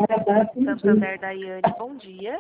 Santander, Daiane, bom dia.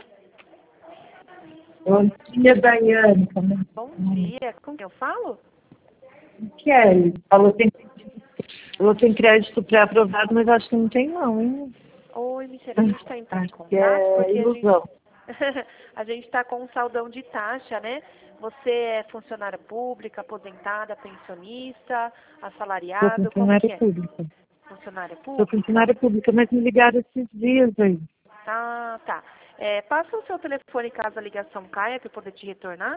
Bom dia, Daiane. Bom dia, com quem eu falo? Kelly. Falou tem crédito pré-aprovado, mas acho que não tem não, hein? Oi, Michelle, a gente está entrando em Acho que contato é porque ilusão. a gente está com um saldão de taxa, né? Você é funcionária pública, aposentada, pensionista, Sou assalariado, como funcionária que é? pública. Funcionária Sou pública? funcionária pública, mas me ligaram esses dias aí. Ah, tá. Passa o seu telefone caso a ligação caia para eu poder te retornar.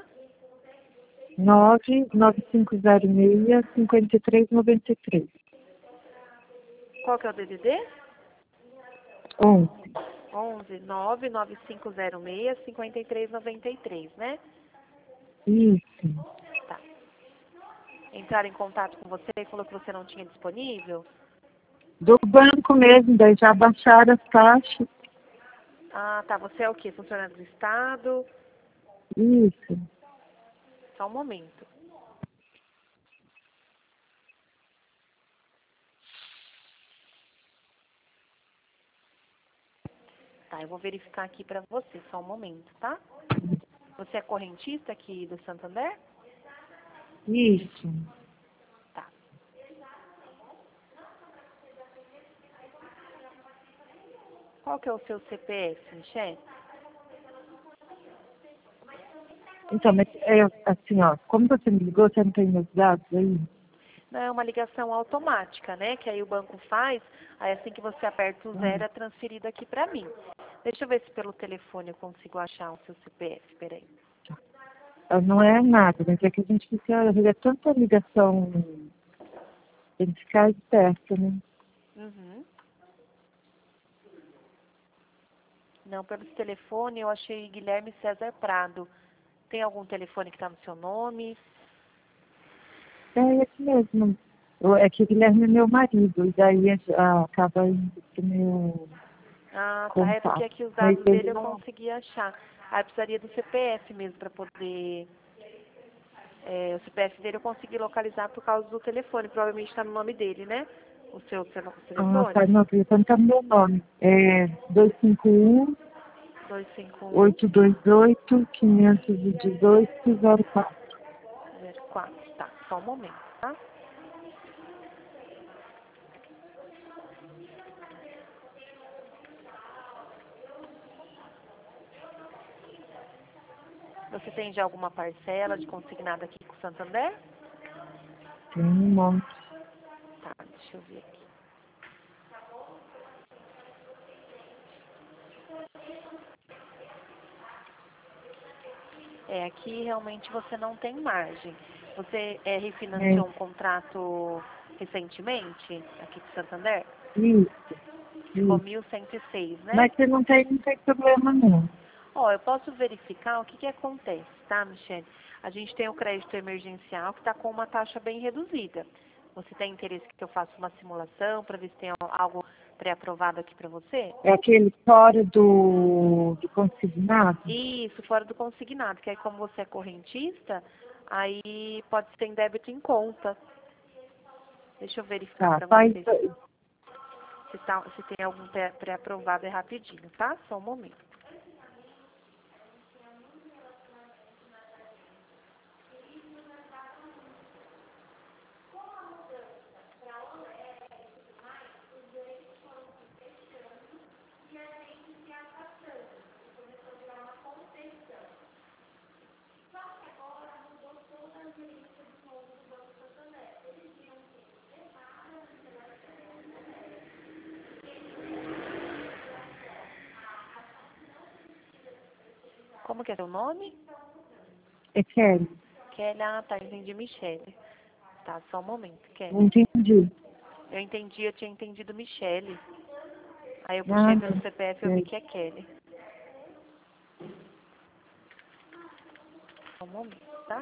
99506-5393. Qual que é o DDD? 11. 11 99506 5393, né? Isso. Tá. Entraram em contato com você e falou que você não tinha disponível? Do banco mesmo, daí já baixaram as taxas. Ah, tá. Você é o quê? Funcionário do Estado? Isso. Só um momento. Tá, eu vou verificar aqui pra você. Só um momento, tá? Você é correntista aqui do Santander? Isso. Tá. Qual que é o seu CPF, Michelle? Então, mas assim, ó, como você me ligou, você não tem meus dados aí? Não, é uma ligação automática, né? Que aí o banco faz, aí assim que você aperta o zero é transferido aqui pra mim. Deixa eu ver se pelo telefone eu consigo achar o seu CPF, peraí. Não é nada, mas é que a gente fica, é tanta ligação, tem que ficar esperto, né? Uhum. Não, pelo telefone eu achei Guilherme César Prado. Tem algum telefone que tá no seu nome? É esse mesmo. É que o Guilherme é meu marido, e daí acaba indo pro meu Ah, tá. É porque contato. aqui os Mas dados ele dele eu não. consegui achar. Aí precisaria do CPF mesmo para poder. O CPF dele eu consegui localizar por causa do telefone. Provavelmente está no nome dele, né? O seu telefone? Tá, não, o telefone tá no meu nome. É 251 251 828 518 04. 04. Tá, só um momento, tá? Você tem já alguma parcela de consignado aqui com o Santander? Tem um monte. Tá, deixa eu ver aqui. Aqui realmente você não tem margem. Você É, refinanciou um contrato recentemente aqui com o Santander? isso, Ficou isso. 1.106, né? Mas você não tem problema não. Ó, eu posso verificar o que que acontece, tá, Michelle? A gente tem o crédito emergencial que está com uma taxa bem reduzida. Você tem interesse que eu faça uma simulação para ver se tem algo pré-aprovado aqui para você? É aquele fora do consignado? Isso, fora do consignado, que aí como você é correntista, aí pode ser em débito em conta. Deixa eu verificar Tá, para faz. você se tem algum pré-aprovado, é rapidinho, tá? Só um momento. Como que é seu nome? É Kelly. Kelly, ah, tá, entendi, Michele. Tá, só um momento, Kelly. Não entendi. Eu tinha entendido Michele. Aí eu puxei pelo Nada. CPF e eu vi que é Kelly. Só um momento, tá?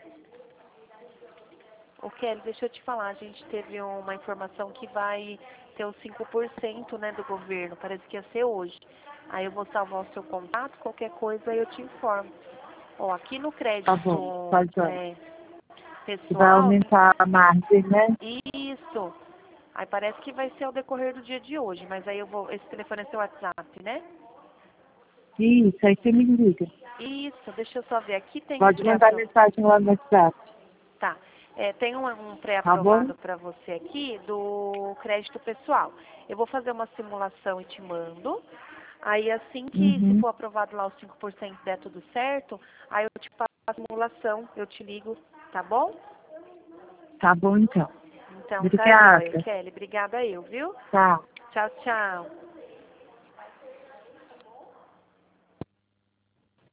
Ô Kelly, deixa eu te falar, a gente teve uma informação que vai ter os 5%, né, do governo. Parece que ia ser hoje. Aí eu vou salvar o seu contato, qualquer coisa eu te informo. Ó, aqui no crédito Tá bom, pode ir. Que vai pessoal, aumentar a margem, né? isso. Aí parece que vai ser ao decorrer do dia de hoje, mas aí eu vou. Esse telefone é seu WhatsApp, né? Isso, aí você me liga. Isso, deixa eu só ver. Aqui tem um Pode mandar pré-aprovado. mensagem lá no WhatsApp. Tá. Tem um Tá bom? pré-aprovado para você aqui do crédito pessoal. Eu vou fazer uma simulação e te mando. Aí assim que se Uhum. for aprovado lá os 5% der tudo certo, aí eu te faço a simulação, eu te ligo, tá bom? Tá bom, então. Então tá joia, Obrigada. Kelly. Obrigada eu, viu? Tá. Tchau, tchau.